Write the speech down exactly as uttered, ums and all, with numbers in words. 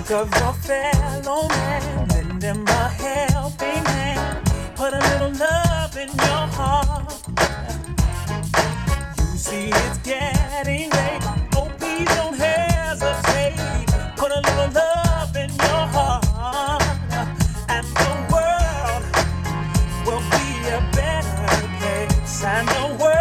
of your fellow man, lend him a helping hand, put a little love in your heart. You see it's getting late, oh please don't hesitate, put a little love in your heart, and the world will be a better place, and the world